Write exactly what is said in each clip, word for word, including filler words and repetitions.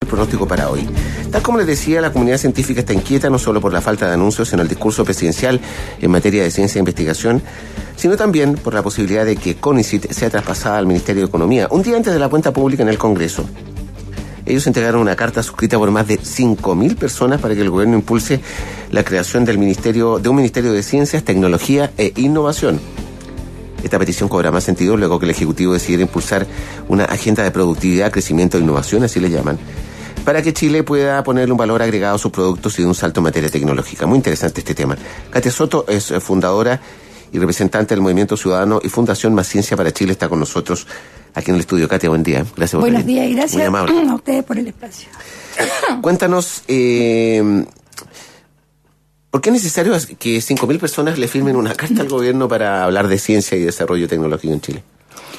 pronóstico para hoy. Tal como les decía, la comunidad científica está inquieta no solo por la falta de anuncios en el discurso presidencial en materia de ciencia e investigación, sino también por la posibilidad de que CONICYT sea traspasada al Ministerio de Economía, un día antes de la cuenta pública en el Congreso. Ellos entregaron una carta suscrita por más de cinco mil personas para que el gobierno impulse la creación del ministerio, de un Ministerio de Ciencias, Tecnología e Innovación. Esta petición cobra más sentido luego que el Ejecutivo decidiera impulsar una agenda de productividad, crecimiento e innovación, así le llaman, para que Chile pueda ponerle un valor agregado a sus productos y de un salto en materia tecnológica. Muy interesante este tema. Katia Soto es fundadora y representante del Movimiento Ciudadano y Fundación Más Ciencia para Chile, está con nosotros aquí en el estudio. Katia, buen día. Gracias por Buenos venir. días y gracias Muy amable. a ustedes por el espacio. Cuéntanos, eh, ¿por qué es necesario que cinco mil personas le firmen una carta al gobierno para hablar de ciencia y desarrollo tecnológico en Chile?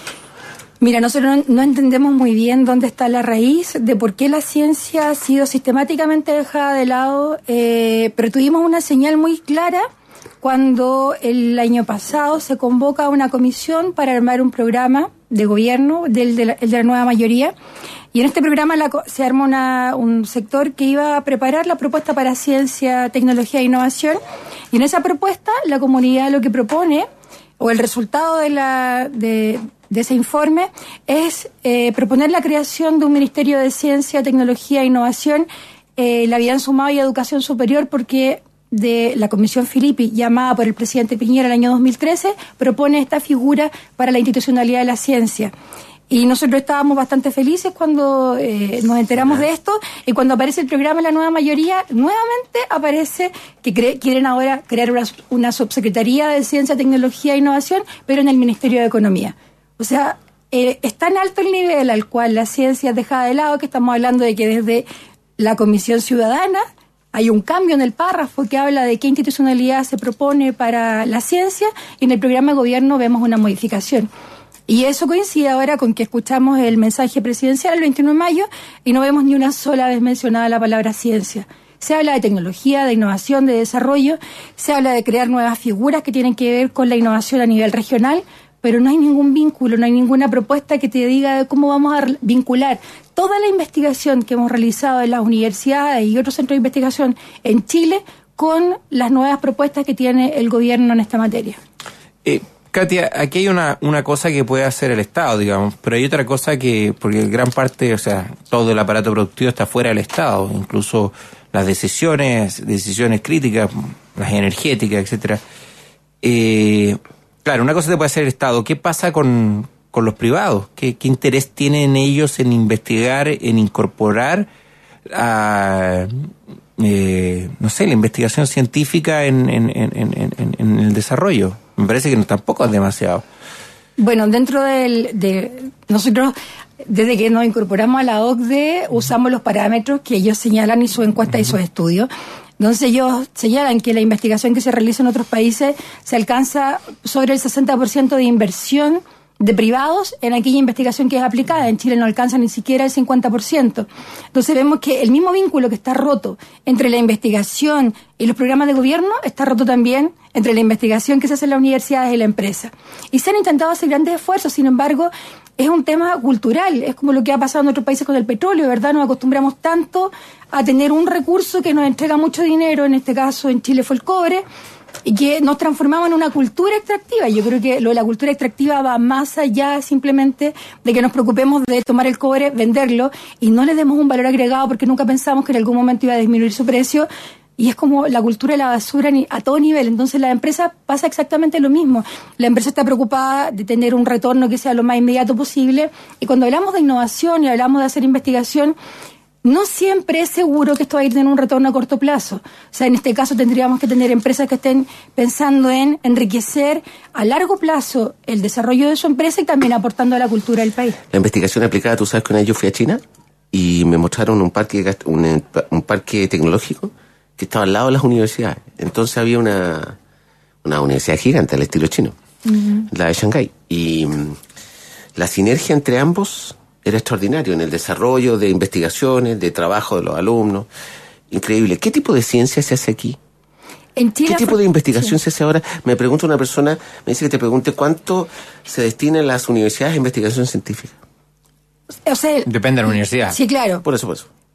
Mira, nosotros no, no entendemos muy bien dónde está la raíz de por qué la ciencia ha sido sistemáticamente dejada de lado, eh, pero tuvimos una señal muy clara cuando el año pasado se convoca a una comisión para armar un programa de gobierno, del de la, el de la nueva mayoría, y en este programa la, se arma una, un sector que iba a preparar la propuesta para ciencia, tecnología e innovación, y en esa propuesta la comunidad lo que propone, o el resultado de, la, de, de ese informe, es eh, proponer la creación de un Ministerio de Ciencia, Tecnología e Innovación. Eh, le habían sumado y Educación Superior porque de la Comisión Filippi, llamada por el presidente Piñera el año dos mil trece, propone esta figura para la institucionalidad de la ciencia. Y nosotros estábamos bastante felices cuando eh, nos enteramos de esto, y cuando aparece el programa de la nueva mayoría, nuevamente aparece que cre- quieren ahora crear una, una subsecretaría de Ciencia, Tecnología e Innovación, pero en el Ministerio de Economía. O sea, eh, es tan alto el nivel al cual la ciencia es dejada de lado que estamos hablando de que desde la Comisión Ciudadana hay un cambio en el párrafo que habla de qué institucionalidad se propone para la ciencia, y en el programa de gobierno vemos una modificación. Y eso coincide ahora con que escuchamos el mensaje presidencial el veintiuno de mayo y no vemos ni una sola vez mencionada la palabra ciencia. Se habla de tecnología, de innovación, de desarrollo, se habla de crear nuevas figuras que tienen que ver con la innovación a nivel regional, pero no hay ningún vínculo, no hay ninguna propuesta que te diga cómo vamos a vincular toda la investigación que hemos realizado en las universidades y otros centros de investigación en Chile con las nuevas propuestas que tiene el gobierno en esta materia. Eh, Katia, aquí hay una, una cosa que puede hacer el Estado, digamos, pero hay otra cosa que, porque gran parte, o sea, todo el aparato productivo está fuera del Estado, incluso las decisiones, decisiones críticas, las energéticas, etcétera. Eh... Claro, una cosa te puede hacer el Estado. ¿Qué pasa con, con los privados? ¿Qué, ¿Qué interés tienen ellos en investigar, en incorporar a, eh, no sé, la investigación científica en, en, en, en, en el desarrollo? Me parece que no, tampoco es demasiado. Bueno, dentro del, de nosotros, desde que nos incorporamos a la O C D E, usamos los parámetros que ellos señalan y su encuesta uh-huh. y sus estudios. Entonces ellos señalan que la investigación que se realiza en otros países se alcanza sobre el sesenta por ciento de inversión de privados en aquella investigación que es aplicada. En Chile no alcanza ni siquiera el cincuenta por ciento. Entonces vemos que el mismo vínculo que está roto entre la investigación y los programas de gobierno está roto también entre la investigación que se hace en las universidades y la empresa. Y se han intentado hacer grandes esfuerzos, sin embargo, es un tema cultural, es como lo que ha pasado en otros países con el petróleo, ¿verdad? Nos acostumbramos tanto a tener un recurso que nos entrega mucho dinero, en este caso en Chile fue el cobre, y que nos transformamos en una cultura extractiva. Yo creo que lo de la cultura extractiva va más allá simplemente de que nos preocupemos de tomar el cobre, venderlo, y no le demos un valor agregado porque nunca pensamos que en algún momento iba a disminuir su precio. Y es como la cultura de la basura a todo nivel. Entonces la empresa pasa exactamente lo mismo. La empresa está preocupada de tener un retorno que sea lo más inmediato posible. Y cuando hablamos de innovación y hablamos de hacer investigación, no siempre es seguro que esto va a tener un retorno a corto plazo. O sea, en este caso tendríamos que tener empresas que estén pensando en enriquecer a largo plazo el desarrollo de su empresa y también aportando a la cultura del país. La investigación aplicada, tú sabes que una vez yo fui a China y me mostraron un parque, un, un parque tecnológico que estaba al lado de las universidades. Entonces había una, una universidad gigante al estilo chino, uh-huh. la de Shanghái. Y um, la sinergia entre ambos era extraordinario en el desarrollo de investigaciones, de trabajo de los alumnos. Increíble. ¿Qué tipo de ciencia se hace aquí? En Chile, ¿Qué tipo de investigación sí. se hace ahora? Me pregunta una persona, me dice que te pregunte cuánto se destina en las universidades a investigación científica. O sea, depende de la universidad. Sí, claro. Por eso, por eso.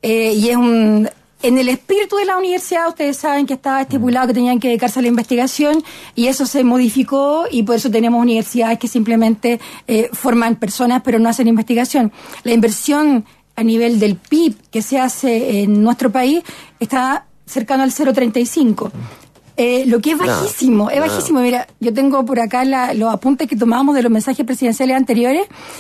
eh, y es un... En el espíritu de la universidad, ustedes saben que estaba estipulado que tenían que dedicarse a la investigación y eso se modificó y por eso tenemos universidades que simplemente eh, forman personas pero no hacen investigación. La inversión a nivel del P I B que se hace en nuestro país está cercano al cero coma treinta y cinco. Eh, lo que es bajísimo, no, es bajísimo. No. Mira, yo tengo por acá la, los apuntes que tomamos de los mensajes presidenciales anteriores.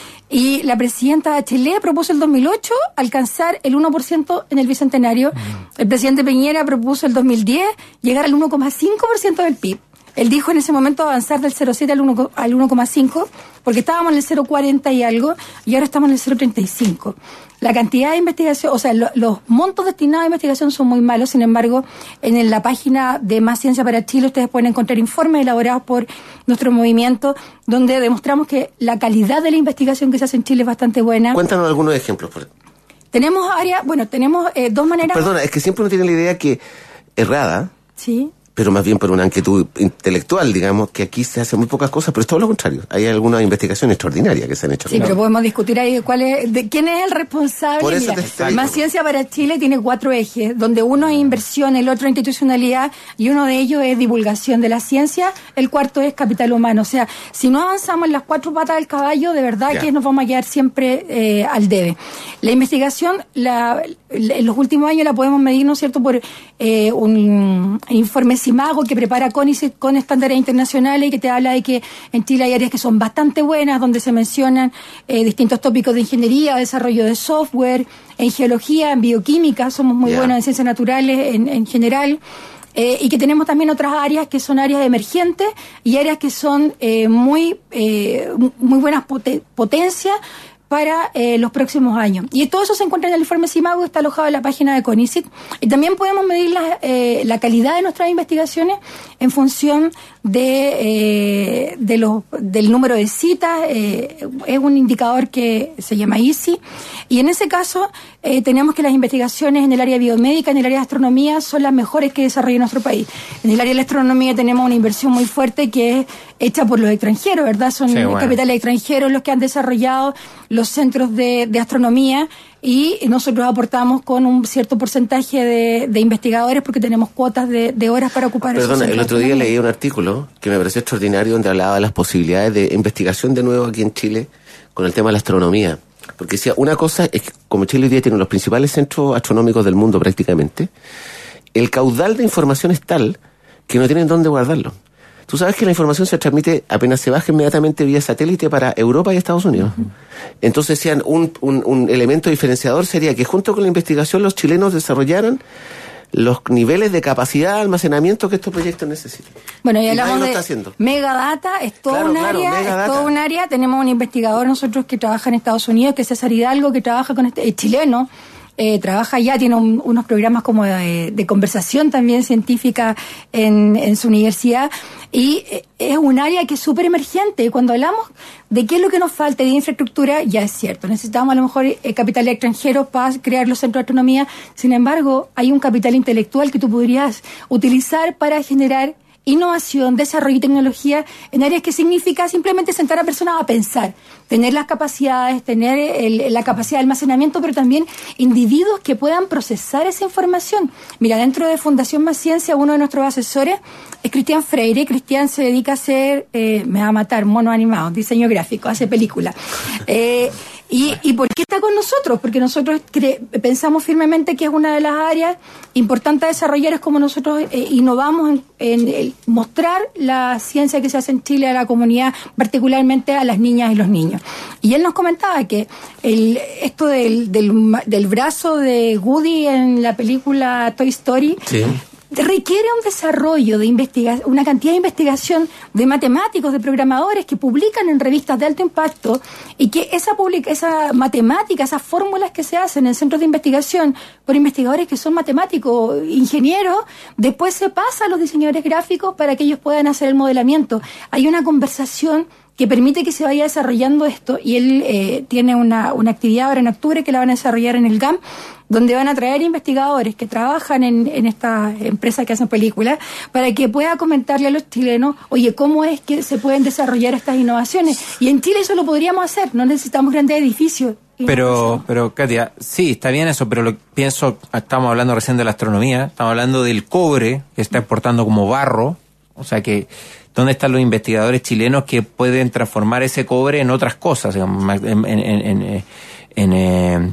Y la presidenta Bachelet propuso el dos mil ocho alcanzar el uno por ciento en el Bicentenario. Mm. El presidente Piñera propuso el dos mil diez llegar al uno coma cinco por ciento del P I B. Él dijo en ese momento avanzar del cero coma siete al uno coma cinco, porque estábamos en el cero coma cuarenta y algo, y ahora estamos en el cero coma treinta y cinco. La cantidad de investigación, o sea, lo, los montos destinados a investigación son muy malos, sin embargo, en la página de Más Ciencia para Chile ustedes pueden encontrar informes elaborados por nuestro movimiento, donde demostramos que la calidad de la investigación que se hace en Chile es bastante buena. Cuéntanos algunos ejemplos. Por... Tenemos áreas, bueno, tenemos eh, dos maneras... Perdona, es que siempre uno tiene la idea que, errada, sí, pero más bien por una inquietud intelectual, digamos, que aquí se hacen muy pocas cosas, pero es todo lo contrario. Hay algunas investigaciones extraordinarias que se han hecho. Sí, claro. Pero podemos discutir ahí cuál es, de quién es el responsable. Por eso Mira, te Más Ciencia para Chile tiene cuatro ejes, donde uno es inversión, el otro es institucionalidad, y uno de ellos es divulgación de la ciencia, el cuarto es capital humano. O sea, si no avanzamos en las cuatro patas del caballo, de verdad ya. que nos vamos a quedar siempre eh, al debe. La investigación, la, en los últimos años la podemos medir, ¿no es cierto?, por eh, un informe CIMAGO que prepara CONICET con estándares internacionales y que te habla de que en Chile hay áreas que son bastante buenas, donde se mencionan eh, distintos tópicos de ingeniería, desarrollo de software, en geología, en bioquímica, somos muy yeah. buenos en ciencias naturales en, en general. Eh, y que tenemos también otras áreas que son áreas emergentes y áreas que son eh, muy, eh, muy buenas poten- potencias para eh, los próximos años. Y todo eso se encuentra en el informe CIMAGO, está alojado en la página de CONICET. Y también podemos medir la, eh, la calidad de nuestras investigaciones en función de, eh, de los, del número de citas. Eh, es un indicador que se llama I C I. Y en ese caso eh, tenemos que las investigaciones en el área biomédica, en el área de astronomía, son las mejores que desarrolla nuestro país. En el área de la astronomía tenemos una inversión muy fuerte que es hecha por los extranjeros, ¿verdad? Son sí, bueno. capitales extranjeros los que han desarrollado los centros de, de astronomía y nosotros aportamos con un cierto porcentaje de, de investigadores porque tenemos cuotas de, de horas para ocupar. Perdona, el otro día leí un artículo que me pareció extraordinario donde hablaba de las posibilidades de investigación de nuevo aquí en Chile con el tema de la astronomía. Porque decía, una cosa es que como Chile hoy día tiene los principales centros astronómicos del mundo prácticamente, el caudal de información es tal que no tienen dónde guardarlo. Tú sabes que la información se transmite apenas se baja inmediatamente vía satélite para Europa y Estados Unidos. Uh-huh. Entonces, sean un, un, un elemento diferenciador sería que junto con la investigación los chilenos desarrollaran los niveles de capacidad de almacenamiento que estos proyectos necesitan. Bueno, y hablamos de Megadata, es todo claro, un claro, área, Megadata. es todo un área. Tenemos un investigador nosotros que trabaja en Estados Unidos, que es César Hidalgo, que trabaja con este, es chileno. Eh, trabaja ya, tiene un, unos programas como de, de conversación también científica en, en su universidad y eh, es un área que es súper emergente. Cuando hablamos de qué es lo que nos falta de infraestructura, ya es cierto, necesitamos a lo mejor eh, capital extranjero para crear los centros de astronomía. Sin embargo, hay un capital intelectual que tú podrías utilizar para generar innovación, desarrollo y tecnología en áreas que significa simplemente sentar a personas a pensar, tener las capacidades, tener el, la capacidad de almacenamiento, pero también individuos que puedan procesar esa información. Mira, dentro de Fundación Más Ciencia, uno de nuestros asesores es Cristian Freire. Cristian se dedica a hacer, eh, me va a matar, mono animado, diseño gráfico, hace películas. Eh, ¿Y, ¿Y por qué está con nosotros? Porque nosotros cre- pensamos firmemente que es una de las áreas importantes a desarrollar, es como nosotros eh, innovamos en, en el mostrar la ciencia que se hace en Chile a la comunidad, particularmente a las niñas y los niños. Y él nos comentaba que el, esto del, del, del brazo de Woody en la película Toy Story... Sí. Requiere un desarrollo de investigación, una cantidad de investigación de matemáticos, de programadores que publican en revistas de alto impacto y que esa publica, esa matemática, esas fórmulas que se hacen en centros de investigación por investigadores que son matemáticos, ingenieros, después se pasa a los diseñadores gráficos para que ellos puedan hacer el modelamiento. Hay una conversación que permite que se vaya desarrollando esto y él eh, tiene una, una actividad ahora en octubre que la van a desarrollar en el G A M, donde van a traer investigadores que trabajan en, en esta empresa que hacen películas para que pueda comentarle a los chilenos, oye, ¿cómo es que se pueden desarrollar estas innovaciones? Y en Chile eso lo podríamos hacer, no necesitamos grandes edificios. Pero, pero Katia, sí, está bien eso, pero lo pienso, estamos hablando recién de la astronomía, estamos hablando del cobre que está exportando como barro, o sea que, ¿dónde están los investigadores chilenos que pueden transformar ese cobre en otras cosas, digamos, en, en, en, en, en, en,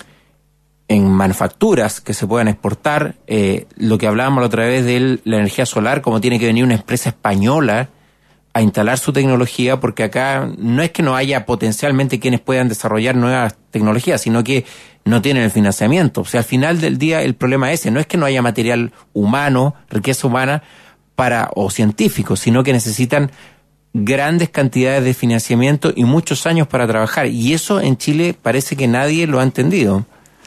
en manufacturas que se puedan exportar? Eh, lo que hablábamos la otra vez de la energía solar, como tiene que venir una empresa española a instalar su tecnología, porque acá no es que no haya potencialmente quienes puedan desarrollar nuevas tecnologías, sino que no tienen el financiamiento. O sea, al final del día el problema es ese, no es que no haya material humano, riqueza humana, para o científico, sino que necesitan grandes cantidades de financiamiento y muchos años para trabajar. Y eso en Chile parece que nadie lo ha entendido.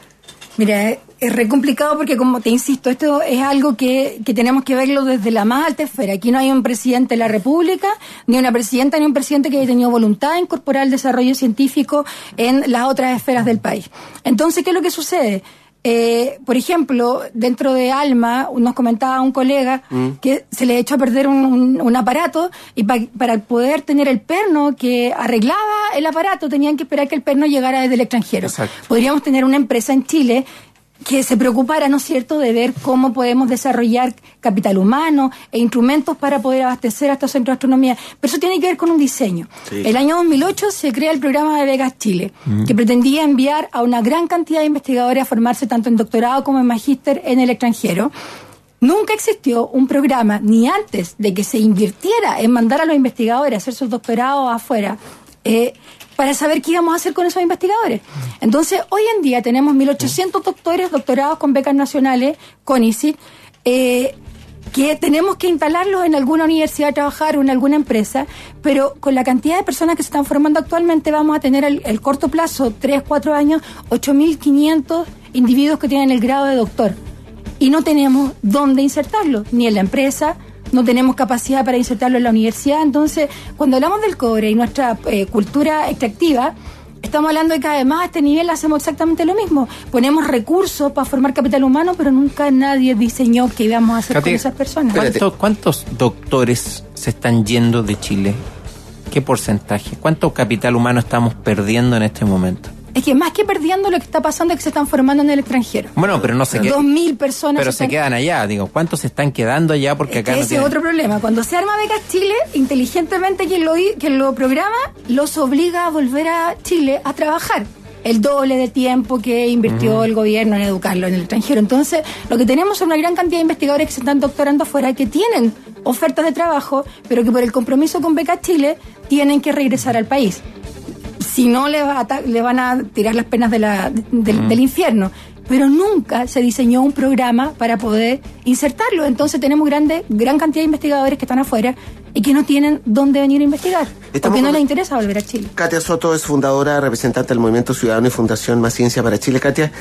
Mira, es re complicado porque, como te insisto, esto es algo que, que tenemos que verlo desde la más alta esfera. Aquí no hay un presidente de la República, ni una presidenta, ni un presidente que haya tenido voluntad de incorporar el desarrollo científico en las otras esferas del país. Entonces, ¿qué es lo que sucede? Eh, por ejemplo, dentro de ALMA, nos comentaba un colega mm. que se le echó a perder un, un, un aparato y pa, para poder tener el perno que arreglaba el aparato tenían que esperar que el perno llegara desde el extranjero. Exacto. Podríamos tener una empresa en Chile que se preocupara, ¿no es cierto?, de ver cómo podemos desarrollar capital humano e instrumentos para poder abastecer a estos centros de astronomía. Pero eso tiene que ver con un diseño. Sí. El año dos mil ocho se crea el programa de becas Chile, mm. que pretendía enviar a una gran cantidad de investigadores a formarse tanto en doctorado como en magíster en el extranjero. Nunca existió un programa, ni antes de que se invirtiera en mandar a los investigadores a hacer sus doctorados afuera, eh, para saber qué íbamos a hacer con esos investigadores. Entonces, hoy en día tenemos mil ochocientos doctores, doctorados con becas nacionales, CONICYT, eh, que tenemos que instalarlos en alguna universidad a trabajar o en alguna empresa, pero con la cantidad de personas que se están formando actualmente vamos a tener el, el corto plazo, tres, cuatro años, ocho mil quinientos individuos que tienen el grado de doctor. Y no tenemos dónde insertarlos, ni en la empresa, no tenemos capacidad para insertarlo en la universidad. Entonces, cuando hablamos del cobre y nuestra eh, cultura extractiva, estamos hablando de que además a este nivel hacemos exactamente lo mismo. Ponemos recursos para formar capital humano, pero nunca nadie diseñó qué íbamos a hacer Katy, con esas personas. ¿Cuántos, ¿Cuántos doctores se están yendo de Chile? ¿Qué porcentaje? ¿Cuánto capital humano estamos perdiendo en este momento? Es que más que perdiendo, lo que está pasando es que se están formando en el extranjero. Bueno, pero no se quedan. Dos mil personas. Pero se, se están... quedan allá, digo. ¿Cuántos se están quedando allá? Porque es acá que no ese tienen... es otro problema. Cuando se arma Becas Chile, inteligentemente quien lo, quien lo programa, los obliga a volver a Chile a trabajar. El doble de tiempo que invirtió uh-huh. el gobierno en educarlo en el extranjero. Entonces, lo que tenemos son una gran cantidad de investigadores que se están doctorando afuera, que tienen ofertas de trabajo, pero que por el compromiso con Becas Chile tienen que regresar al país. Si no, le, va a, le van a tirar las penas de la, de, mm. del infierno. Pero nunca se diseñó un programa para poder insertarlo. Entonces tenemos grande, gran cantidad de investigadores que están afuera y que no tienen dónde venir a investigar. Estamos porque no con... les interesa volver a Chile. Katia Soto es fundadora, representante del Movimiento Ciudadano y Fundación Más Ciencia para Chile. Katia,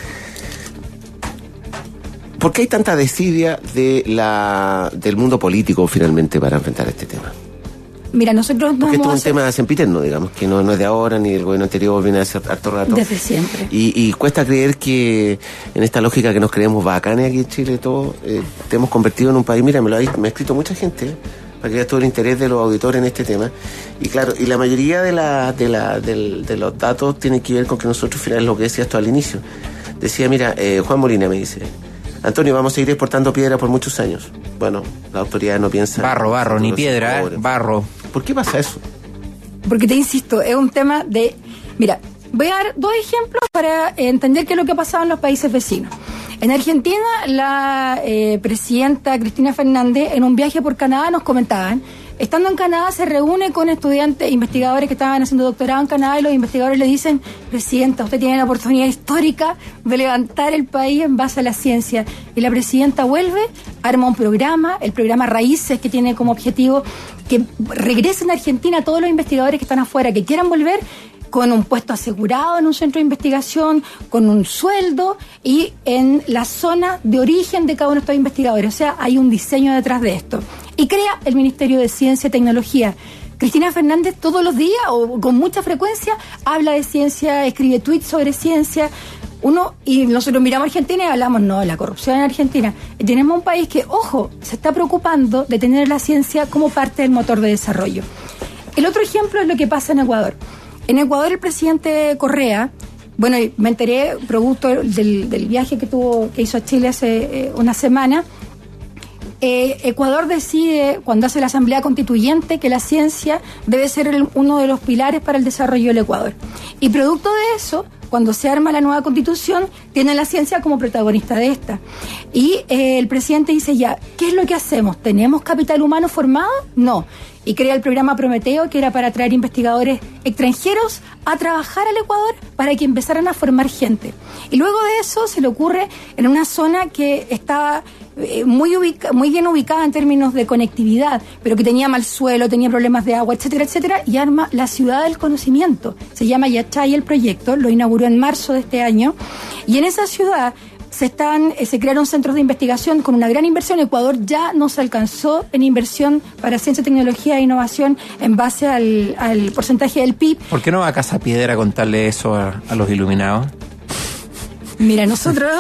¿por qué hay tanta desidia de la, del mundo político finalmente para enfrentar este tema? Mira, nosotros no Porque esto es un hacer... tema sempiterno, digamos, que no, no es de ahora ni del gobierno anterior, viene a ser harto rato. Desde siempre. Y, y cuesta creer que en esta lógica que nos creemos bacanes aquí en Chile, todo, eh, te hemos convertido en un país. Mira, me lo ha, me ha escrito mucha gente, ¿eh? Para que veas todo el interés de los auditores en este tema. Y claro, y la mayoría de, la, de, la, de, de los datos tienen que ver con que nosotros, finalmente, lo que decías tú al inicio. Decía, mira, eh, Juan Molina me dice... Antonio, vamos a seguir exportando piedra por muchos años. Bueno, la autoridad no piensa... Barro, barro, ni piedra, eh, barro. ¿Por qué pasa eso? Porque te insisto, es un tema de... Mira, voy a dar dos ejemplos para entender qué es lo que ha pasado en los países vecinos. En Argentina, la eh, presidenta Cristina Fernández, en un viaje por Canadá, nos comentaban... Estando en Canadá, se reúne con estudiantes, investigadores que estaban haciendo doctorado en Canadá, y los investigadores le dicen: Presidenta, usted tiene la oportunidad histórica de levantar el país en base a la ciencia. Y la presidenta vuelve, arma un programa, el programa Raíces, que tiene como objetivo que regresen a Argentina todos los investigadores que están afuera, que quieran volver, con un puesto asegurado en un centro de investigación, con un sueldo y en la zona de origen de cada uno de estos investigadores. O sea, hay un diseño detrás de esto. Y crea el Ministerio de Ciencia y Tecnología. Cristina Fernández todos los días, o con mucha frecuencia, habla de ciencia, escribe tweets sobre ciencia. Uno, y nosotros miramos a Argentina y hablamos, no, la corrupción en Argentina. Y tenemos un país que, ojo, se está preocupando de tener la ciencia como parte del motor de desarrollo. El otro ejemplo es lo que pasa en Ecuador. En Ecuador, el presidente Correa Bueno, me enteré, producto del, del viaje que tuvo que hizo a Chile hace eh, una semana, eh, Ecuador decide, cuando hace la Asamblea Constituyente, que la ciencia debe ser el, uno de los pilares para el desarrollo del Ecuador. Y producto de eso, cuando se arma la nueva Constitución, tiene la ciencia como protagonista de esta. Y eh, el presidente dice ya, ¿qué es lo que hacemos? ¿Tenemos capital humano formado? No. Y crea el programa Prometeo, que era para traer investigadores extranjeros a trabajar al Ecuador para que empezaran a formar gente. Y luego de eso se le ocurre en una zona que estaba eh, muy, ubica, muy bien ubicada en términos de conectividad, pero que tenía mal suelo, tenía problemas de agua, etcétera, etcétera, y arma la ciudad del conocimiento. Se llama Yachay el proyecto, lo inauguró en marzo de este año, y en esa ciudad se están eh, se crearon centros de investigación con una gran inversión. Ecuador ya nos alcanzó en inversión para ciencia, tecnología e innovación en base al, al porcentaje del P I B. ¿Por qué no va a Casa Piedra a contarle eso a, a los iluminados? Mira, nosotros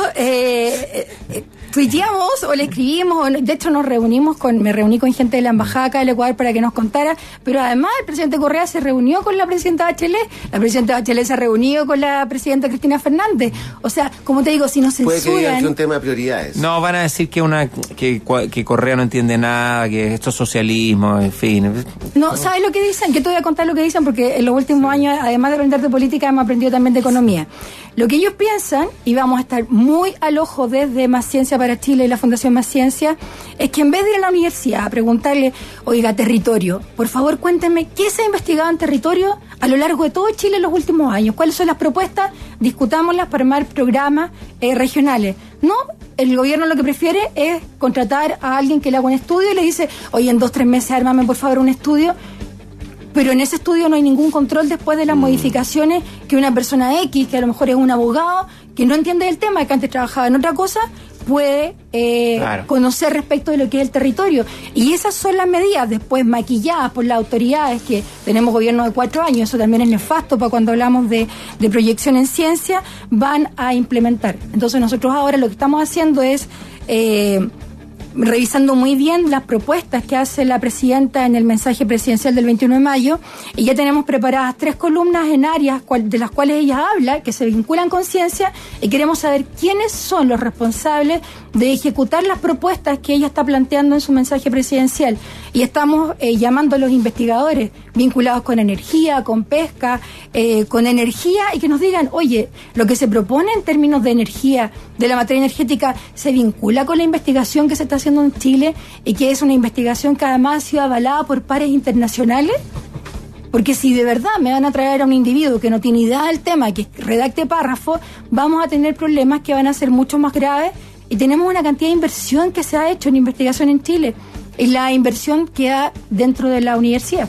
eh, eh, tuiteamos o le escribimos, de hecho nos reunimos con, me reuní con gente de la embajada acá del Ecuador para que nos contara, pero además el presidente Correa se reunió con la presidenta Bachelet, la presidenta Bachelet se ha reunido con la presidenta Cristina Fernández, o sea, como te digo, si nos censuran... Puede que digan que un tema de prioridades. No, van a decir que una que, que Correa no entiende nada, que esto es socialismo, en fin. No, ¿sabes lo que dicen? Que te voy a contar lo que dicen, porque en los últimos años, además de aprender de política, hemos aprendido también de economía. Lo que ellos piensan, y vamos a estar muy al ojo desde Más Ciencia para Chile y la Fundación Más Ciencia, es que en vez de ir a la universidad a preguntarle, oiga, territorio, por favor cuéntenme qué se ha investigado en territorio a lo largo de todo Chile en los últimos años, cuáles son las propuestas, discutámoslas para armar programas eh, regionales. No, el gobierno lo que prefiere es contratar a alguien que le haga un estudio y le dice, oye, en dos, tres meses ármame por favor un estudio. Pero en ese estudio no hay ningún control después de las mm. modificaciones que una persona X, que a lo mejor es un abogado, que no entiende el tema, que antes trabajaba en otra cosa, puede eh, claro. conocer respecto de lo que es el territorio. Y esas son las medidas después maquilladas por las autoridades, que tenemos gobierno de cuatro años, eso también es nefasto para cuando hablamos de, de proyección en ciencia, van a implementar. Entonces nosotros ahora lo que estamos haciendo es... Eh, revisando muy bien las propuestas que hace la presidenta en el mensaje presidencial del veintiuno de mayo, y ya tenemos preparadas tres columnas en áreas de las cuales ella habla, que se vinculan con ciencia, y queremos saber quiénes son los responsables de ejecutar las propuestas que ella está planteando en su mensaje presidencial. Y estamos eh, llamando a los investigadores vinculados con energía, con pesca, eh, con energía, y que nos digan, oye, lo que se propone en términos de energía, de la materia energética, se vincula con la investigación que se está haciendo en Chile, y que es una investigación que además ha sido avalada por pares internacionales. Porque si de verdad me van a traer a un individuo que no tiene idea del tema, que redacte párrafos, vamos a tener problemas que van a ser mucho más graves, y tenemos una cantidad de inversión que se ha hecho en investigación en Chile, y la inversión queda dentro de la universidad.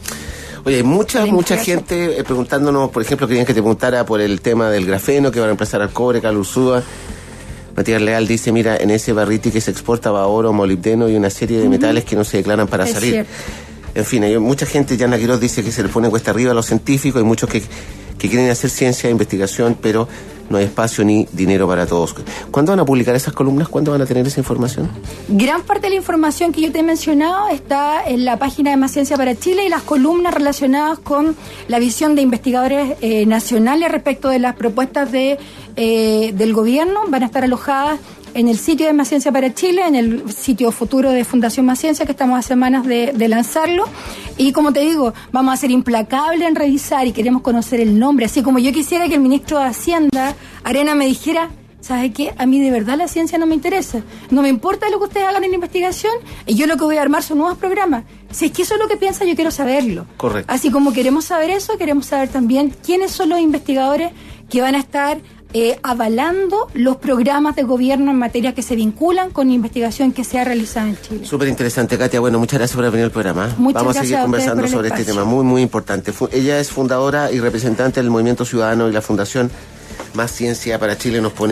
Oye, hay mucha, mucha gente eh, preguntándonos, por ejemplo, querían que te preguntara por el tema del grafeno, que va a reemplazar al cobre, Carlos Ursúa. Matías Leal dice, mira, en ese barriti que se exporta va oro, molibdeno y una serie de uh-huh. metales que no se declaran para es salir. Cierto. En fin, hay mucha gente, Yana Quiroz dice que se le pone cuesta arriba a los científicos, hay muchos que, que quieren hacer ciencia e investigación, pero no hay espacio ni dinero para todos. ¿Cuándo van a publicar esas columnas? ¿Cuándo van a tener esa información? Gran parte de la información que yo te he mencionado está en la página de Más Ciencia para Chile, y las columnas relacionadas con la visión de investigadores eh, nacionales respecto de las propuestas de eh, del gobierno van a estar alojadas en el sitio de Más Ciencia para Chile, en el sitio futuro de Fundación Más Ciencia, que estamos a semanas de, de lanzarlo. Y como te digo, vamos a ser implacables en revisar y queremos conocer el nombre. Así como yo quisiera que el ministro de Hacienda, Arena, me dijera, ¿sabe qué? A mí de verdad la ciencia no me interesa. No me importa lo que ustedes hagan en investigación, y yo lo que voy a armar son nuevos programas. Si es que eso es lo que piensa, yo quiero saberlo. Correcto. Así como queremos saber eso, queremos saber también quiénes son los investigadores que van a estar Eh, avalando los programas de gobierno en materia que se vinculan con investigación que se ha realizado en Chile. Súper interesante, Katia. Bueno, muchas gracias por venir al programa. Muchas Vamos a seguir a conversando sobre espacio. este tema muy, muy importante. Fu- ella es fundadora y representante del Movimiento Ciudadano y la Fundación Más Ciencia para Chile. Nos pone